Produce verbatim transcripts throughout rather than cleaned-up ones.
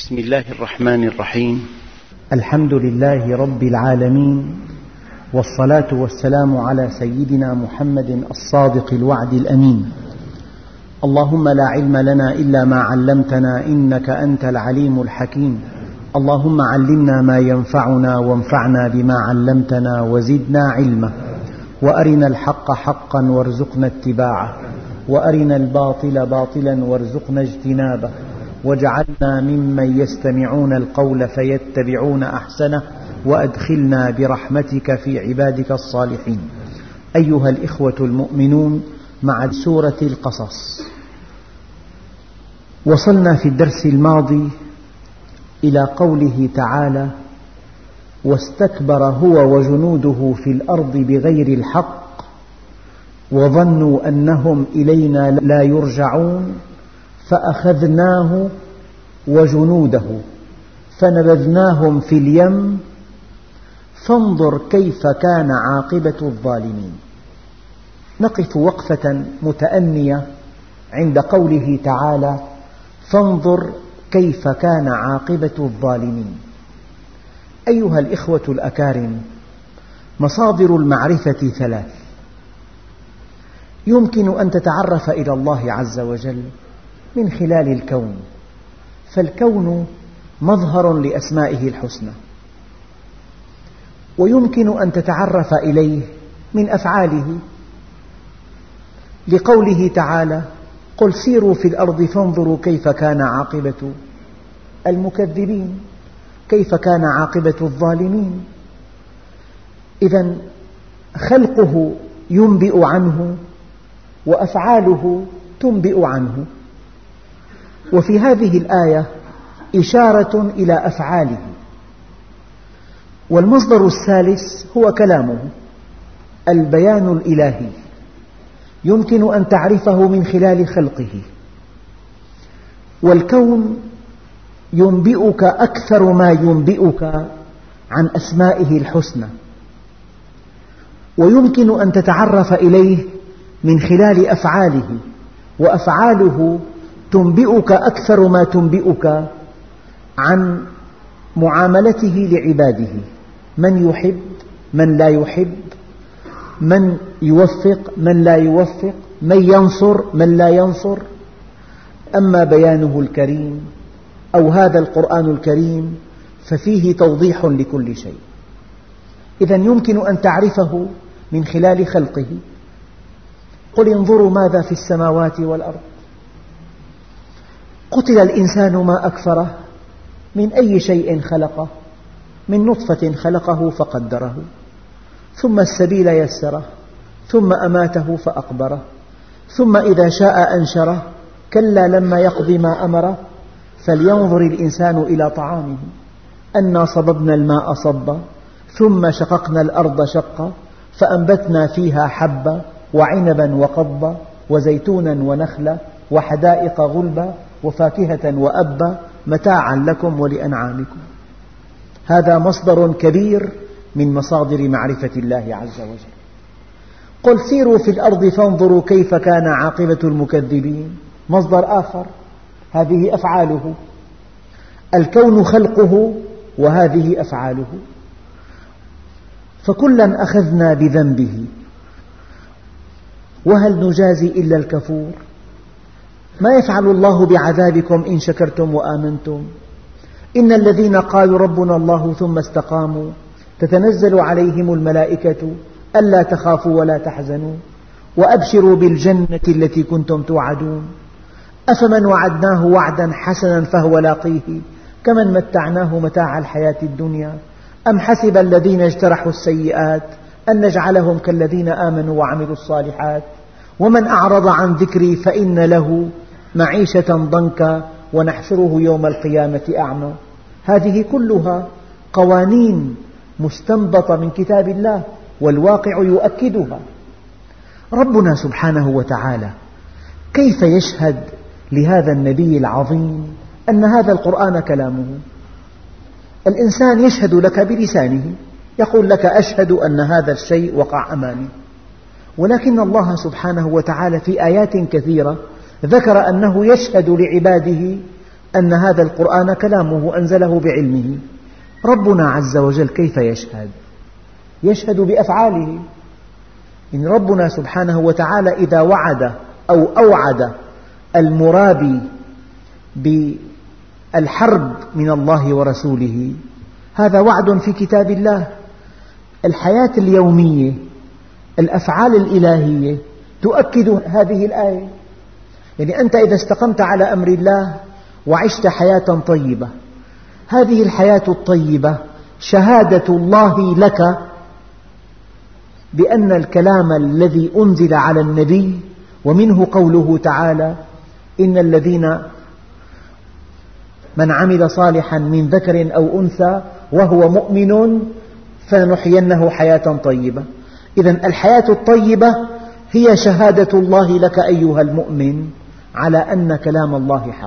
بسم الله الرحمن الرحيم. الحمد لله رب العالمين، والصلاة والسلام على سيدنا محمد الصادق الوعد الأمين. اللهم لا علم لنا إلا ما علمتنا إنك أنت العليم الحكيم. اللهم علمنا ما ينفعنا وانفعنا بما علمتنا وزدنا علما، وأرنا الحق حقا وارزقنا اتباعه، وأرنا الباطل باطلا وارزقنا اجتنابه، واجعلنا ممن يستمعون القول فيتبعون أحسنه، وأدخلنا برحمتك في عبادك الصالحين. أيها الإخوة المؤمنون، مع سورة القصص وصلنا في الدرس الماضي إلى قوله تعالى: واستكبر هو وجنوده في الأرض بغير الحق وظنوا أنهم إلينا لا يرجعون فأخذناه وجنوده فنبذناهم في اليم فانظر كيف كان عاقبة الظالمين. نقف وقفة متأنية عند قوله تعالى: فانظر كيف كان عاقبة الظالمين. أيها الإخوة الأكارم، مصادر المعرفة ثلاث. يمكن أن تتعرف إلى الله عز وجل من خلال الكون، فالكون مظهر لأسمائه الحسنى، ويمكن أن تتعرف إليه من أفعاله، لقوله تعالى: قل سيروا في الأرض فانظروا كيف كان عاقبة المكذبين، كيف كان عاقبة الظالمين. إذن خلقه ينبئ عنه وأفعاله تنبئ عنه. وفي هذه الآية إشارة إلى أفعاله. والمصدر الثالث هو كلامه، البيان الإلهي، يمكن أن تعرفه من خلال خلقه. والكون ينبئك أكثر ما ينبئك عن أسمائه الحسنى، ويمكن أن تتعرف إليه من خلال أفعاله، وأفعاله تنبئك أكثر ما تنبئك عن معاملته لعباده، من يحب، من لا يحب، من يوفق، من لا يوفق، من ينصر، من لا ينصر. أما بيانه الكريم أو هذا القرآن الكريم ففيه توضيح لكل شيء. إذن يمكن أن تعرفه من خلال خلقه. قل انظروا ماذا في السماوات والأرض. قتل الإنسان ما أكفره، من أي شيء خلقه؟ من نطفة خلقه فقدره، ثم السبيل يسره، ثم أماته فأقبره، ثم إذا شاء أنشره، كلا لما يقض ما أمره، فلينظر الإنسان إلى طعامه، أنا صببنا الماء صبا، ثم شققنا الأرض شقا، فأنبتنا فيها حبا وعنبا وقضبا وزيتونا ونخلا وحدائق غلبا وفاكهة وأبا متاعا لكم ولأنعامكم. هذا مصدر كبير من مصادر معرفة الله عز وجل. قل سيروا في الأرض فانظروا كيف كان عاقبة المكذبين، مصدر آخر، هذه أفعاله. الكون خلقه وهذه أفعاله. فكلا أخذنا بذنبه وهل نجازي إلا الكفور. ما يفعل الله بعذابكم إن شكرتم وآمنتم. إن الذين قالوا ربنا الله ثم استقاموا تتنزل عليهم الملائكة ألا تخافوا ولا تحزنوا وأبشروا بالجنة التي كنتم توعدون. أفمن وعدناه وعدا حسنا فهو لاقيه كمن متعناه متاع الحياة الدنيا. أم حسب الذين اجترحوا السيئات أن نجعلهم كالذين آمنوا وعملوا الصالحات. ومن أعرض عن ذكري فإن له معيشة ضنكا ونحشره يوم القيامة أعمى. هذه كلها قوانين مستنبطة من كتاب الله، والواقع يؤكدها. ربنا سبحانه وتعالى كيف يشهد لهذا النبي العظيم أن هذا القرآن كلامه؟ الإنسان يشهد لك بلسانه، يقول لك أشهد أن هذا الشيء وقع أمامي، ولكن الله سبحانه وتعالى في آيات كثيرة ذكر أنه يشهد لعباده أن هذا القرآن كلامه أنزله بعلمه. ربنا عز وجل كيف يشهد؟ يشهد بأفعاله. إن ربنا سبحانه وتعالى إذا وعد أو أوعد المرابي بالحرب من الله ورسوله، هذا وعد في كتاب الله. الحياة اليومية، الأفعال الإلهية تؤكد هذه الآية. يعني أنت إذا استقمت على أمر الله وعشت حياة طيبة، هذه الحياة الطيبة شهادة الله لك بأن الكلام الذي أنزل على النبي، ومنه قوله تعالى: إن الذين من عمل صالحا من ذكر أو أنثى وهو مؤمن فلنحيينه حياة طيبة. إذن الحياة الطيبة هي شهادة الله لك أيها المؤمن على أن كلام الله حق.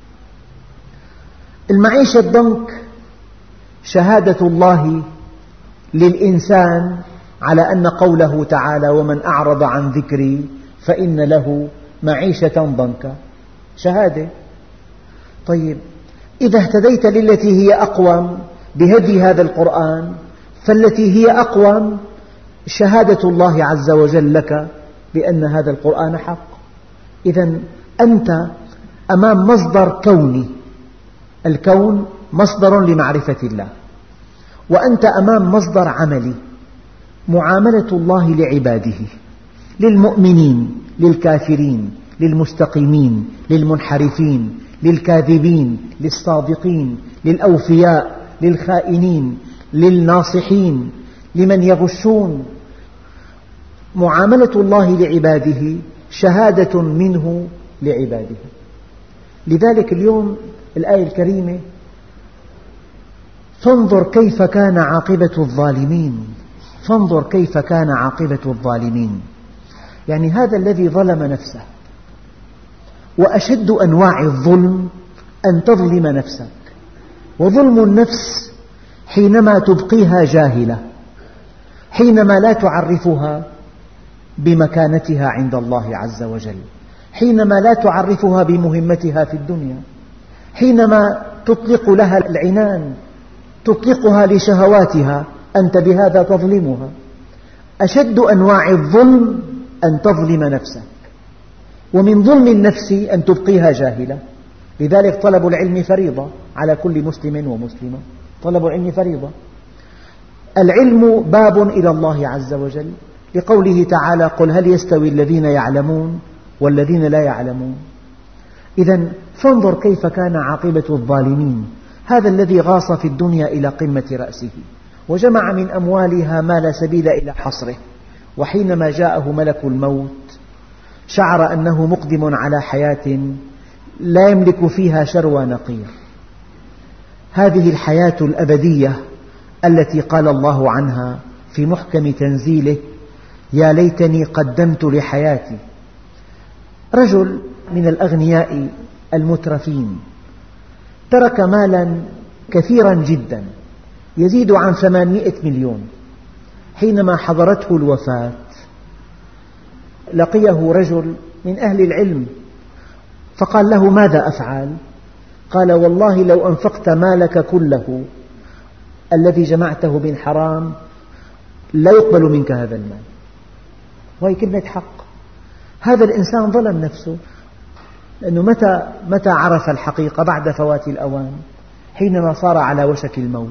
المعيشة الضنك شهادة الله للإنسان على أن قوله تعالى: ومن أعرض عن ذكري فإن له معيشة ضنكا، شهادة. طيب، إذا اهتديت للتي هي أقوم بهدي هذا القرآن، فالتي هي أقوم شهادة الله عز وجل لك بأن هذا القرآن حق. إذن أنت أمام مصدر كوني، الكون مصدر لمعرفة الله، وأنت أمام مصدر عملي، معاملة الله لعباده، للمؤمنين، للكافرين، للمستقيمين، للمنحرفين، للكاذبين، للصادقين، للأوفياء، للخائنين، للناصحين، لمن يغشون. معاملة الله لعباده شهادة منه لعباده. لذلك اليوم الآية الكريمة: فانظر كيف كان عاقبة الظالمين. فانظر كيف كان عاقبة الظالمين، يعني هذا الذي ظلم نفسه. وأشد أنواع الظلم أن تظلم نفسك. وظلم النفس حينما تبقيها جاهلة، حينما لا تعرفها بمكانتها عند الله عز وجل، حينما لا تعرفها بمهمتها في الدنيا، حينما تطلق لها العنان، تطلقها لشهواتها، أنت بهذا تظلمها. أشد أنواع الظلم أن تظلم نفسك، ومن ظلم النفس أن تبقيها جاهلة. لذلك طلب العلم فريضة على كل مسلم ومسلمة. طلب العلم فريضة. العلم باب إلى الله عز وجل، لقوله تعالى: قل هل يستوي الذين يعلمون والذين لا يعلمون. إذن فانظر كيف كان عاقبة الظالمين. هذا الذي غاص في الدنيا إلى قمة رأسه، وجمع من أموالها ما لا سبيل إلى حصره، وحينما جاءه ملك الموت شعر أنه مقدم على حياة لا يملك فيها شروى نقير. هذه الحياة الأبدية التي قال الله عنها في محكم تنزيله: يا ليتني قدمت لحياتي. رجل من الأغنياء المترفين ترك مالا كثيرا جدا يزيد عن ثمانمائة مليون. حينما حضرته الوفاة لقيه رجل من أهل العلم فقال له: ماذا أفعل؟ قال: والله لو أنفقت مالك كله الذي جمعته من حرام لا يقبل منك هذا المال. وهي كلمة حق. هذا الإنسان ظلم نفسه، لأنه متى متى عرف الحقيقة؟ بعد فوات الأوان، حينما صار على وشك الموت.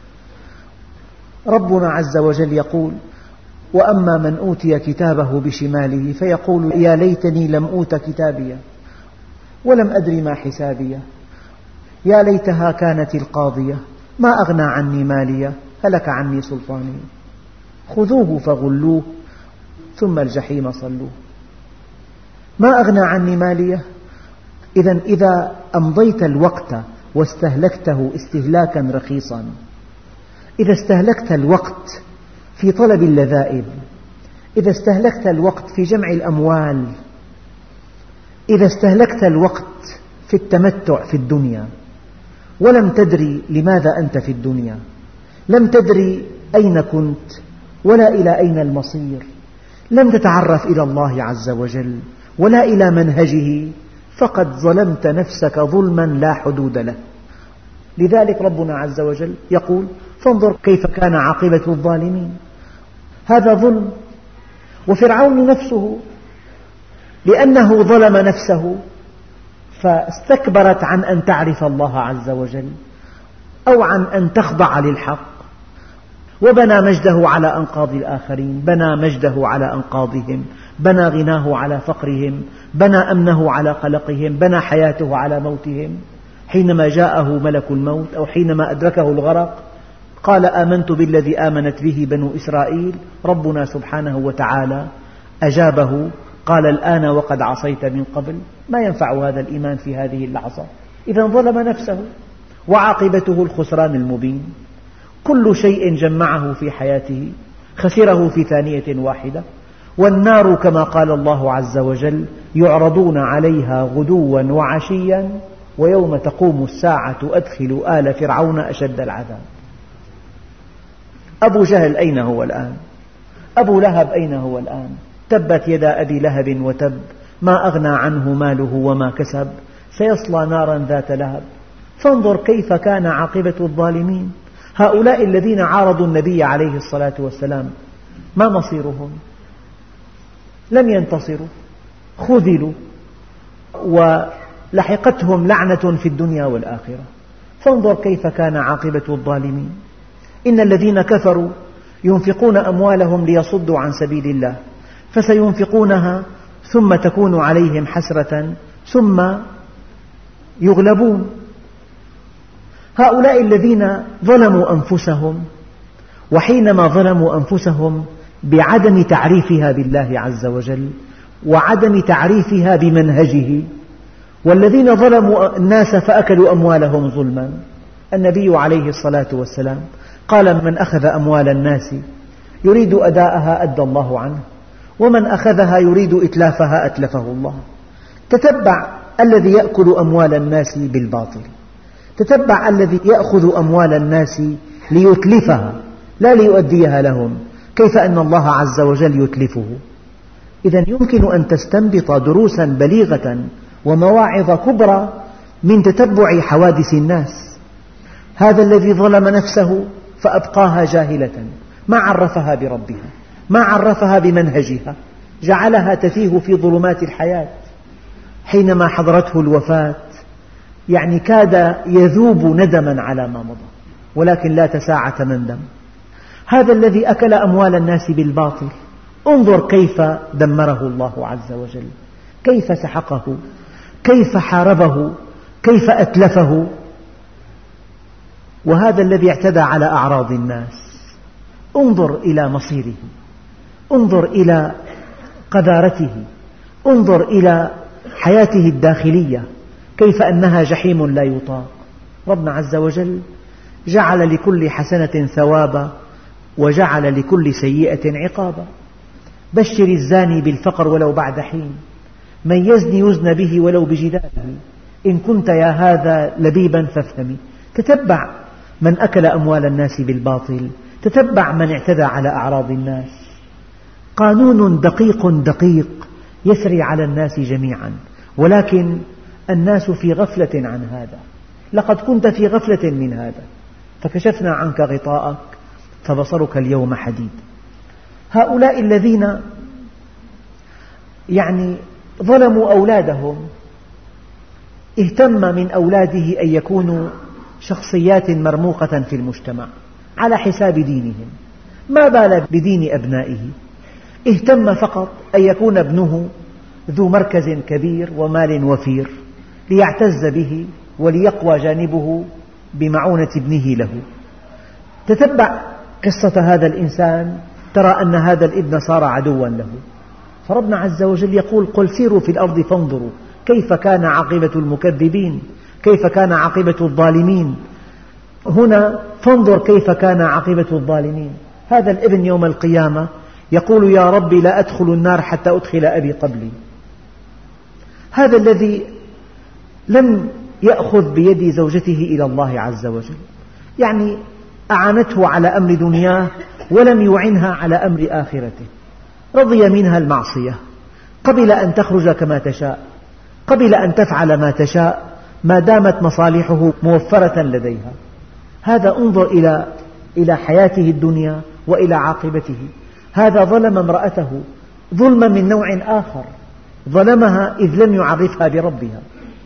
ربنا عز وجل يقول: وأما من أوتي كتابه بشماله فيقول يا ليتني لم أوت كتابيه ولم أدر ما حسابيه يا ليتها كانت القاضية ما أغنى عني ماليه هلك عني سلطاني خذوه فغلوه ثم الجحيم صلوه. ما أغنى عني ماليه. إذن إذا أمضيت الوقت واستهلكته استهلاكا رخيصا، إذا استهلكت الوقت في طلب اللذائذ، إذا استهلكت الوقت في جمع الأموال، إذا استهلكت الوقت في التمتع في الدنيا ولم تدري لماذا أنت في الدنيا، لم تدري أين كنت ولا إلى أين المصير، لم تتعرف إلى الله عز وجل ولا إلى منهجه، فقد ظلمت نفسك ظلما لا حدود له. لذلك ربنا عز وجل يقول: فانظر كيف كان عاقبة الظالمين. هذا ظلم. وفرعون نفسه لأنه ظلم نفسه فاستكبرت عن أن تعرف الله عز وجل أو عن أن تخضع للحق، وبنى مجده على أنقاض الآخرين، بنى مجده على أنقاضهم، بنى غناه على فقرهم، بنى أمنه على قلقهم، بنى حياته على موتهم. حينما جاءه ملك الموت أو حينما أدركه الغرق قال: آمنت بالذي آمنت به بنو إسرائيل. ربنا سبحانه وتعالى أجابه، قال: الآن وقد عصيت من قبل. ما ينفع هذا الإيمان في هذه اللحظة. إذا ظلم نفسه، وعاقبته الخسران المبين. كل شيء جمعه في حياته خسره في ثانية واحدة. والنار كما قال الله عز وجل: يعرضون عليها غدوا وعشيا ويوم تقوم الساعة أدخلوا آل فرعون أشد العذاب. أبو جهل أين هو الآن؟ أبو لهب أين هو الآن؟ تبت يدا أبي لهب وتب، ما أغنى عنه ماله وما كسب، سيصلى نارا ذات لهب. فانظر كيف كان عاقبة الظالمين. هؤلاء الذين عارضوا النبي عليه الصلاة والسلام ما مصيرهم؟ لم ينتصروا، خذلوا، ولحقتهم لعنة في الدنيا والآخرة. فانظر كيف كان عاقبة الظالمين. إن الذين كفروا ينفقون أموالهم ليصدوا عن سبيل الله فسينفقونها ثم تكون عليهم حسرة ثم يغلبون. هؤلاء الذين ظلموا أنفسهم، وحينما ظلموا أنفسهم بعدم تعريفها بالله عز وجل وعدم تعريفها بمنهجه، والذين ظلموا الناس فأكلوا أموالهم ظلما. النبي عليه الصلاة والسلام قال: من أخذ أموال الناس يريد أداءها أدى الله عنه، ومن أخذها يريد إتلافها أتلفه الله. تتبع الذي يأكل أموال الناس بالباطل، تتبع الذي يأخذ أموال الناس ليتلفها لا ليؤديها لهم، كيف أن الله عز وجل يتلفه. إذن يمكن أن تستنبط دروسا بليغة ومواعظ كبرى من تتبع حوادث الناس. هذا الذي ظلم نفسه فأبقاها جاهلة، ما عرفها بربها، ما عرفها بمنهجها، جعلها تتيه في ظلمات الحياة. حينما حضرته الوفاة يعني كاد يذوب ندما على ما مضى، ولكن لا تساعة مندم. هذا الذي أكل أموال الناس بالباطل، انظر كيف دمره الله عز وجل، كيف سحقه، كيف حاربه، كيف أتلفه. وهذا الذي اعتدى على أعراض الناس، انظر إلى مصيره، انظر إلى قذارته، انظر إلى حياته الداخلية، كيف أنها جحيم لا يطاق. ربنا عز وجل جعل لكل حسنة ثوابا وجعل لكل سيئة عقابا. بشر الزاني بالفقر ولو بعد حين، من يزني يزن به ولو بجداره، إن كنت يا هذا لبيبا فافهمي. تتبع من أكل أموال الناس بالباطل، تتبع من اعتدى على أعراض الناس. قانون دقيق دقيق يسري على الناس جميعا، ولكن الناس في غفلة عن هذا. لقد كنت في غفلة من هذا فكشفنا عنك غطاءك فبصرك اليوم حديد. هؤلاء الذين يعني ظلموا أولادهم، اهتم من أولاده أن يكونوا شخصيات مرموقة في المجتمع على حساب دينهم، ما بال بدين أبنائه. اهتم فقط أن يكون ابنه ذو مركز كبير ومال وفير ليعتز به وليقوى جانبه بمعونة ابنه له. تتبع قصة هذا الإنسان ترى أن هذا الابن صار عدوا له. فربنا عز وجل يقول: قل سيروا في الأرض فانظروا كيف كان عاقبة المكذبين، كيف كان عاقبة الظالمين. هنا فانظر كيف كان عاقبة الظالمين. هذا الابن يوم القيامة يقول: يا ربي لا أدخل النار حتى أدخل أبي قبلي. هذا الذي لم يأخذ بيد زوجته إلى الله عز وجل، يعني أعانته على أمر دنياه ولم يعنها على أمر آخرته. رضي منها المعصية، قبل أن تخرج كما تشاء، قبل أن تفعل ما تشاء ما دامت مصالحه موفرة لديها. هذا انظر إلى إلى حياته الدنيا وإلى عاقبته. هذا ظلم امرأته ظلما من نوع آخر، ظلمها إذ لم يعرفها بربها.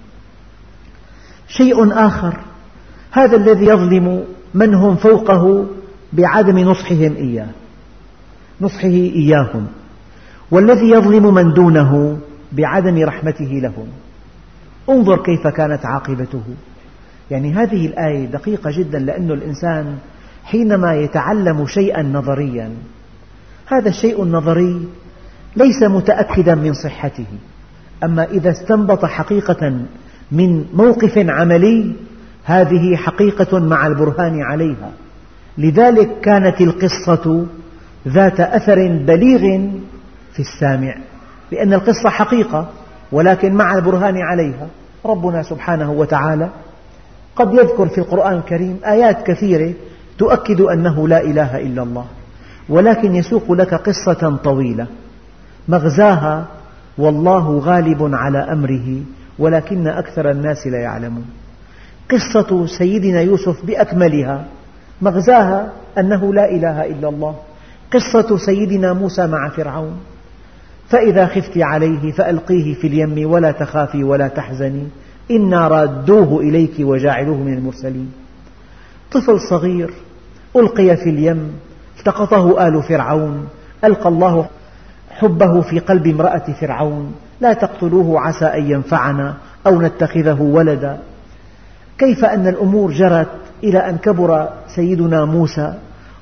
شيء آخر، هذا الذي يظلم من هم فوقه بعدم نصحهم إياه نصحه إياهم، والذي يظلم من دونه بعدم رحمته لهم. انظر كيف كانت عاقبته. يعني هذه الآية دقيقة جدا، لأن الإنسان حينما يتعلم شيئا نظريا، هذا الشيء النظري ليس متأكدا من صحته، أما إذا استنبط حقيقة من موقف عملي هذه حقيقة مع البرهان عليها. لذلك كانت القصة ذات أثر بليغ في السامع، لأن القصة حقيقة ولكن مع البرهان عليها. ربنا سبحانه وتعالى قد يذكر في القرآن الكريم آيات كثيرة تؤكد أنه لا إله إلا الله، ولكن يسوق لك قصة طويلة مغزاها والله غالب على أمره ولكن أكثر الناس لا يعلمون. قصة سيدنا يوسف بأكملها مغزاها أنه لا إله إلا الله. قصة سيدنا موسى مع فرعون، فإذا خفت عليه فألقيه في اليم ولا تخافي ولا تحزني إنا رادوه إليك وجاعلوه من المرسلين. طفل صغير ألقي في اليم التقطه آل فرعون، ألقى الله حبه في قلب امرأة فرعون، لا تقتلوه عسى أن ينفعنا أو نتخذه ولدا. كيف أن الأمور جرت إلى أن كبر سيدنا موسى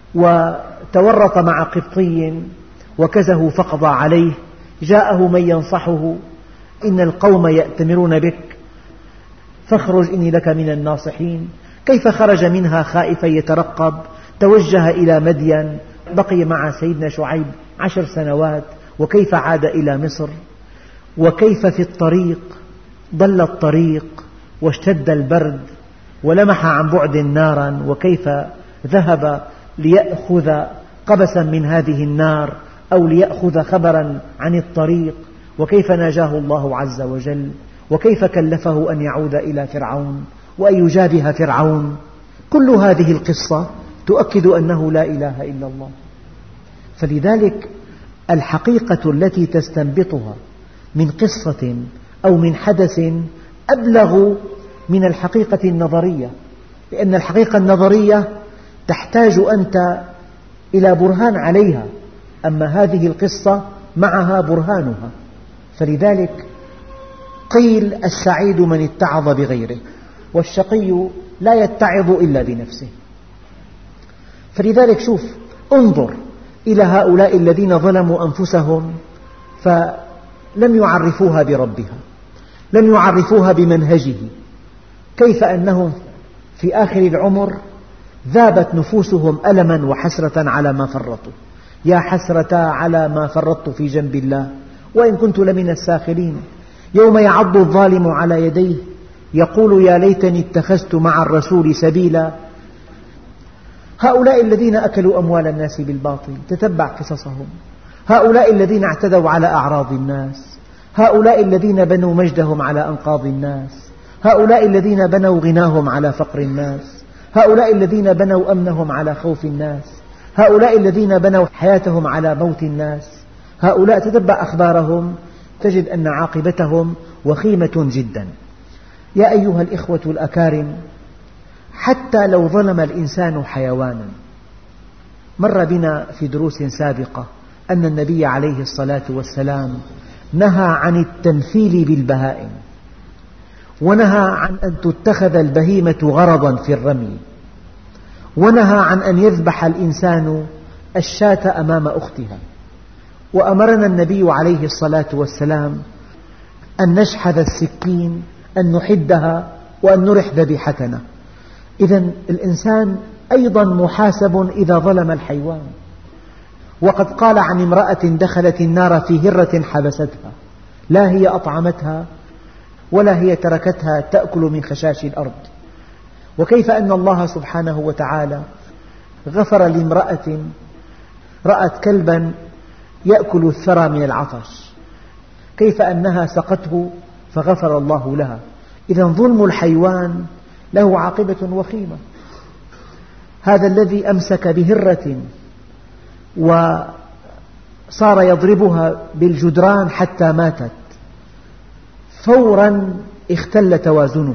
وتورط مع قبطي وكزه فقضى عليه، جاءه من ينصحه إن القوم يأتمرون بك فاخرج إني لك من الناصحين. كيف خرج منها خائفا يترقب، توجه إلى مدين، بقي مع سيدنا شعيب عشر سنوات، وكيف عاد إلى مصر، وكيف في الطريق ضل الطريق واشتد البرد ولمح عن بعد نارا، وكيف ذهب ليأخذ قبسا من هذه النار أو ليأخذ خبرا عن الطريق، وكيف ناجاه الله عز وجل، وكيف كلفه أن يعود إلى فرعون وأن يجابه فرعون. كل هذه القصة تؤكد أنه لا إله إلا الله. فلذلك الحقيقة التي تستنبطها من قصة أو من حدث أبلغ من الحقيقة النظرية، لأن الحقيقة النظرية تحتاج أنت إلى برهان عليها، أما هذه القصة معها برهانها. فلذلك قيل السعيد من اتعظ بغيره، والشقي لا يتعظ إلا بنفسه. فلذلك شوف، انظر إلى هؤلاء الذين ظلموا أنفسهم فلم يعرفوها بربها، لم يعرفوها بمنهجه، كيف أنهم في آخر العمر ذابت نفوسهم ألما وحسرة على ما فرطوا. يا حسرة على ما فرطت في جنب الله وإن كنت لمن الساخرين. يوم يعض الظالم على يديه يقول يا ليتني اتخذت مع الرسول سبيلا. هؤلاء الذين أكلوا أموال الناس بالباطل، تتبع قصصهم. هؤلاء الذين اعتدوا على أعراض الناس، هؤلاء الذين بنوا مجدهم على أنقاض الناس، هؤلاء الذين بنوا غناهم على فقر الناس، هؤلاء الذين بنوا أمنهم على خوف الناس، هؤلاء الذين بنوا حياتهم على موت الناس. هؤلاء تتبع أخبارهم تجد أن عاقبتهم وخيمة جدا. يا أيها الإخوة الأكارم، حتى لو ظلم الإنسان حيوانا، مر بنا في دروس سابقة أن النبي عليه الصلاة والسلام نهى عن التمثيل بالبهائم، ونهى عن أن تتخذ البهيمة غرضا في الرمي، ونهى عن أن يذبح الإنسان الشاة أمام أختها، وأمرنا النبي عليه الصلاة والسلام أن نشحذ السكين، أن نحدها وأن نرح ذبيحتنا. إذن الإنسان أيضا محاسب إذا ظلم الحيوان. وقد قال عن امرأة دخلت النار في هرة حبستها، لا هي أطعمتها ولا هي تركتها تأكل من خشاش الأرض. وكيف أن الله سبحانه وتعالى غفر لامرأة رأت كلبا يأكل الثرى من العطش، كيف أنها سقته فغفر الله لها. إذن ظلم الحيوان له عاقبة وخيمة. هذا الذي أمسك بهرة وصار يضربها بالجدران حتى ماتت، فورا اختل توازنه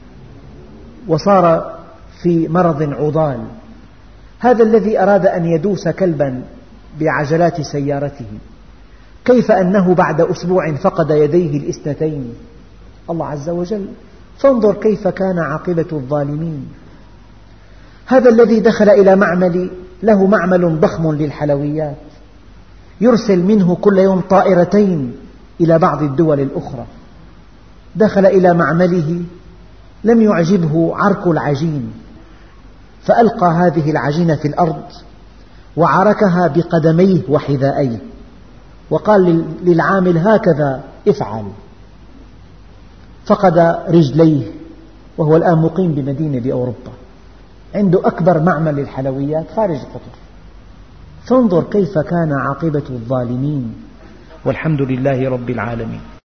وصار في مرض عضال. هذا الذي أراد أن يدوس كلبا بعجلات سيارته، كيف أنه بعد أسبوع فقد يديه الاثنتين. الله عز وجل، فانظر كيف كان عاقبة الظالمين. هذا الذي دخل إلى معمل له معمل ضخم للحلويات، يرسل منه كل يوم طائرتين إلى بعض الدول الأخرى، دخل إلى معمله لم يعجبه عرك العجين، فألقى هذه العجين في الأرض وعركها بقدميه وحذائيه وقال للعامل هكذا افعل، فقد رجليه وهو الآن مقيم بمدينة بأوروبا، عنده أكبر معمل للحلويات خارج قطر. فانظر كيف كان عاقبة الظالمين، والحمد لله رب العالمين.